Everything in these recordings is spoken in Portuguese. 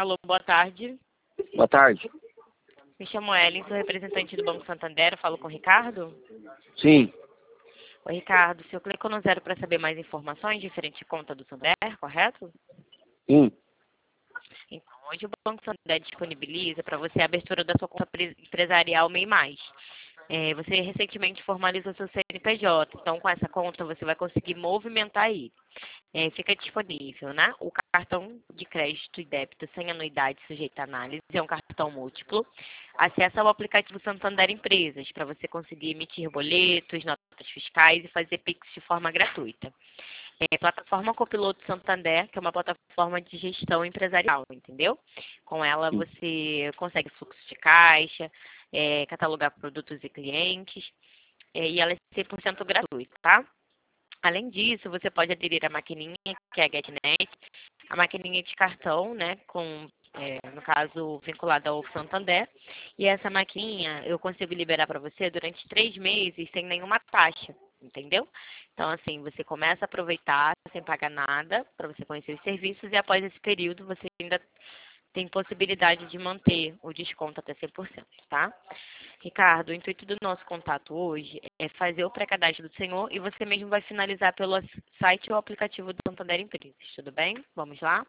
Alô, boa tarde. Boa tarde. Me chamo Ellen, sou representante do Banco Santander. Eu falo com o Ricardo? Sim. Oi, Ricardo. O senhor clicou no 0 para saber mais informações diferente de conta do Santander, correto? Sim. Então, hoje o Banco Santander disponibiliza para você a abertura da sua conta empresarial MEI Mais. Você recentemente formalizou seu CNPJ, então com essa conta você vai conseguir movimentar aí. Fica disponível, né? O cartão de crédito e débito sem anuidade sujeita a análise, é um cartão múltiplo. Acesse ao aplicativo Santander Empresas para você conseguir emitir boletos, notas fiscais e fazer Pix de forma gratuita. Plataforma Copiloto Santander, que é uma plataforma de gestão empresarial, entendeu? Com ela você consegue fluxo de caixa, catalogar produtos e clientes, e ela é 100% gratuita, tá? Além disso, você pode aderir à maquininha, que é a GetNet, a maquininha de cartão, né, no caso, vinculada ao Santander. E essa maquininha eu consigo liberar para você durante 3 meses sem nenhuma taxa, entendeu? Então, assim, você começa a aproveitar sem pagar nada para você conhecer os serviços e após esse período você ainda tem possibilidade de manter o desconto até 100%, tá? Ricardo, o intuito do nosso contato hoje é fazer o pré-cadastro do senhor e você mesmo vai finalizar pelo site ou aplicativo do Santander Empresas, tudo bem? Vamos lá?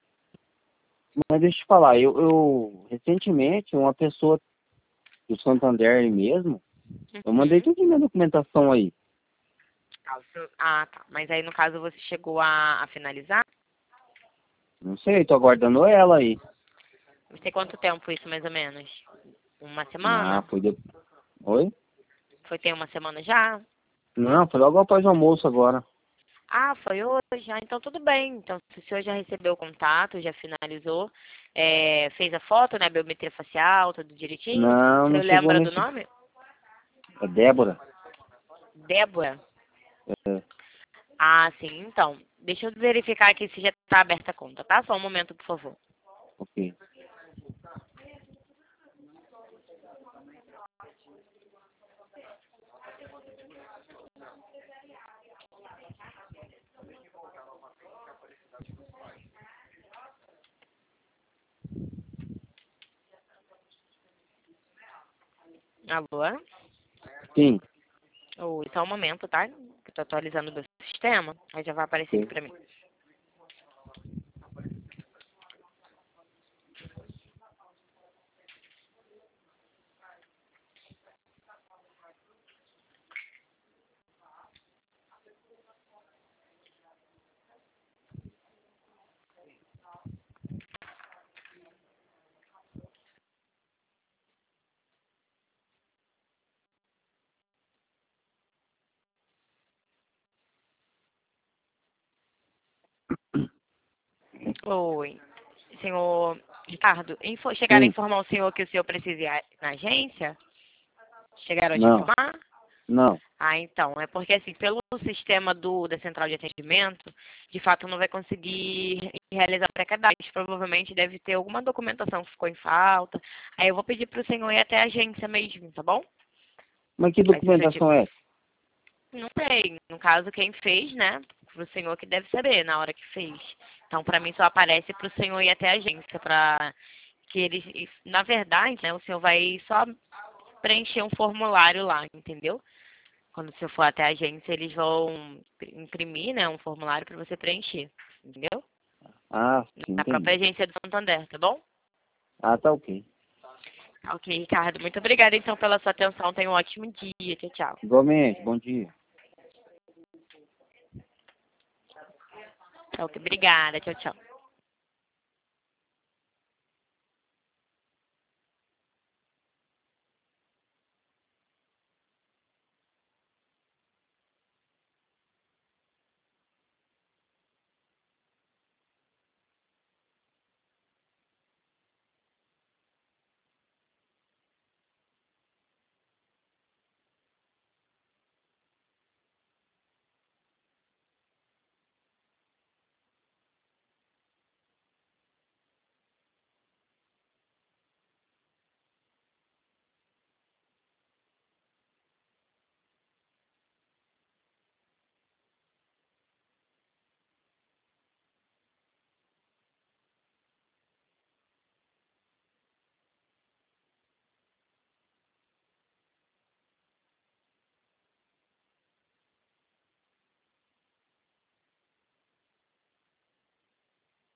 Mas deixa eu te falar, eu recentemente, uma pessoa do Santander mesmo, eu mandei Uhum. tudo minha documentação aí. Ah, tá. Mas aí, no caso, você chegou a finalizar? Não sei, tô aguardando ela aí. Você tem quanto tempo isso, mais ou menos? Uma Ah, semana? foi de... Oi? Tem uma semana já? Não, foi logo após o almoço agora. Ah, foi hoje? Ah, então tudo bem. Então, se o senhor já recebeu o contato, já finalizou, fez a foto, né, biometria facial, tudo direitinho? O Não, não senhor chegou lembra do nesse... nome? É Débora? Débora? É, Ah, sim. Então, deixa eu verificar aqui se já está aberta a conta, tá? Só um momento, por favor. ok. Alô? Sim. Oi, só um momento, tá? Que eu tô atualizando o meu sistema. Aí já vai aparecer aqui Ok. pra mim. Oi, senhor Ricardo, chegaram a Sim. informar o senhor que o senhor precisa ir na agência? Chegaram a te Não. informar? Não. Ah, então, é porque assim, pelo sistema da central de atendimento, de fato não vai conseguir realizar pré-cadastro. Provavelmente deve ter alguma documentação que ficou em falta. Aí eu vou pedir para o senhor ir até a agência mesmo, tá bom? Mas que Aí se o senhor documentação é essa? não sei, no caso quem fez, né? Pro senhor que deve saber na hora que fez. Então, para mim só aparece pro senhor ir até a agência para que eles, na verdade, né, o senhor vai só preencher um formulário lá, entendeu? Quando o senhor for até a agência, eles vão imprimir, né, um formulário para você preencher, entendeu? Ah, sim, Na própria entendi. agência do Santander, tá bom? Ah, tá ok. Ok, Ricardo, muito obrigada então pela sua atenção. Tenha um ótimo dia. Tchau, tchau. Igualmente, bom dia. Ok, obrigada. Tchau, tchau.